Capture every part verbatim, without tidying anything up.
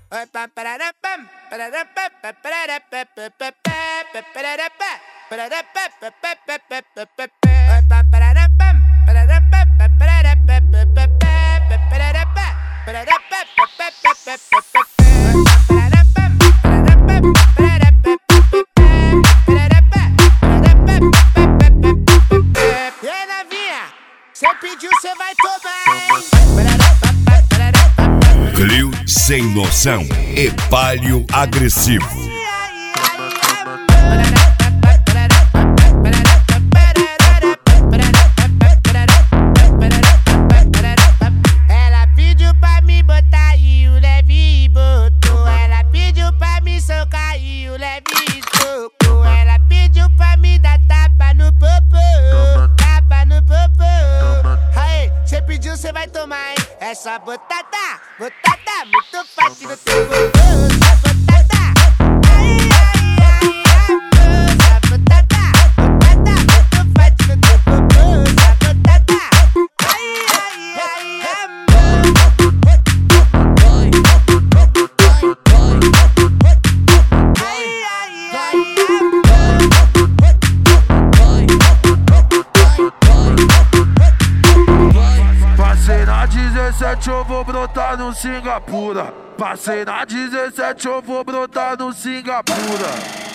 Cê pediu, cê vai tomar. Clio sem noção e palio agressivo. Ela pediu pra me botar e o leve botou. Ela pediu pra me socar e o leve socou. Ela pediu pra me dar tapa no popô. Tapa no popô. Aí, cê pediu, cê vai tomar, hein? Essa botada, botada, muito forte no teu popô. Essa botada, ai, ai, ai, amor. Essa botada, botada, muito forte no teu popô. Essa botada, ai, ai, ai, amor. Ai, ai, ai, amor. Passei na dezessete, eu vou brotar no Singapura. Passei na dezessete, eu vou brotar no Singapura.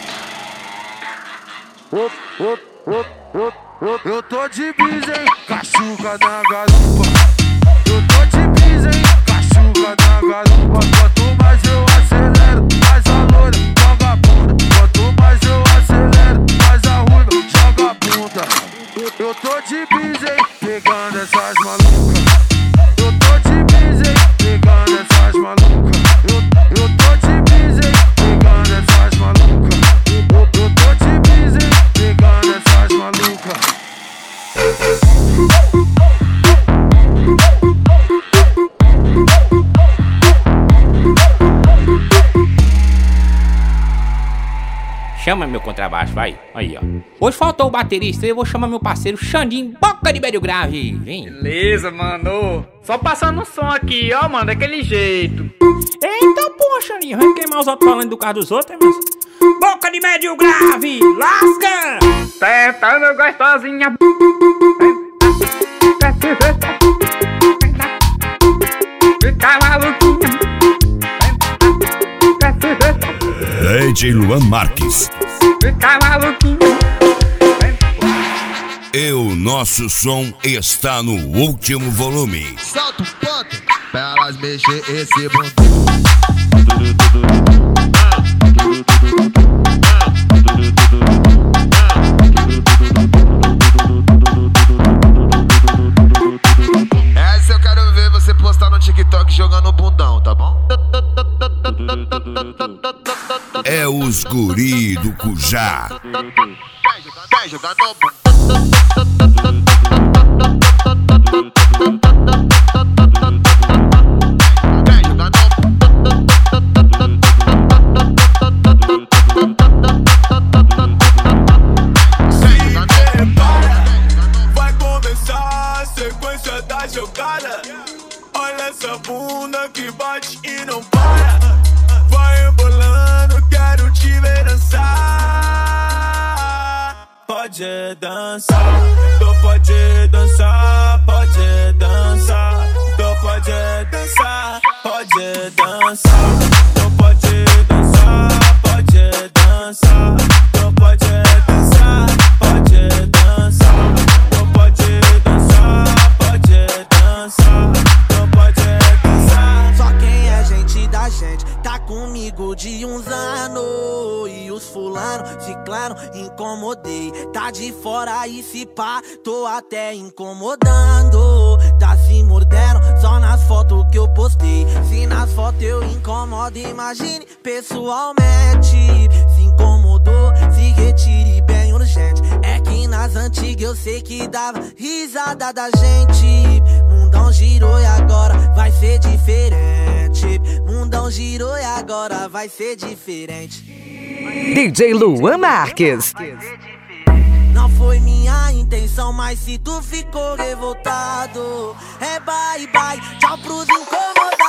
Op, op, op, op, op. Eu tô de brisa, hein? Cachuca na garupa. Eu tô de brisa, hein? Cachuca na garupa. Quanto mais eu acelero, mais a loira joga a bunda. Quanto mais eu acelero, mais a ruiva joga a bunda. Eu tô de brisa, hein? Pegando essas malucas. Eu tô de brisa, hein? Pegando essas malucas. Eu, eu tô de brisa, hein? Pegando essas malucas. Eu, eu tô de brisa, hein? Pegando essas malucas. Chama meu contrabaixo, vai. Aí, ó. Hoje faltou o baterista, eu vou chamar meu parceiro Xandinho, boca de médio grave. Vem. Beleza, mano. Só passando o som aqui, ó, mano, daquele jeito. Eita, porra, Xandinho, vai queimar os outros falando do carro dos outros, hein, mas... Boca de médio grave, lasca! Tentando gostosinha. Fica maluquinha. D J Luan Marques. Fica maluquinha. E o nosso som está no último volume. Solta o ponto pra elas mexer esse bumbum. Essa eu quero ver você postar no TikTok jogando bundão, tá bom? É os guri do Cujá. Vai jogar no bundão. Vai começar a sequência da jogada. Olha essa bunda que bate e não para. Vai embolando, quero te ver dançar. Pode dançar, tu pode dançar, pode dançar, tu pode dançar, pode dançar, tu pode dançar, pode dançar, tu pode dançar, pode dançar, tu pode dançar, pode dançar, tu pode dançar. Só quem é gente da gente tá comigo de uns anos. E os fulano, ciclano, incomodei. Tá de fora e se pá, tô até incomodando. Tá se mordendo só nas fotos que eu postei. Se nas fotos eu incomodo, imagine pessoalmente. Se incomodou, se retire bem urgente. É que nas antigas eu sei que dava risada da gente. Mundão girou e agora vai ser diferente. Mundão girou e agora vai ser diferente. D J Luan Marques. Não foi minha intenção, mas se tu ficou revoltado, é bye bye, tchau pros incomodados.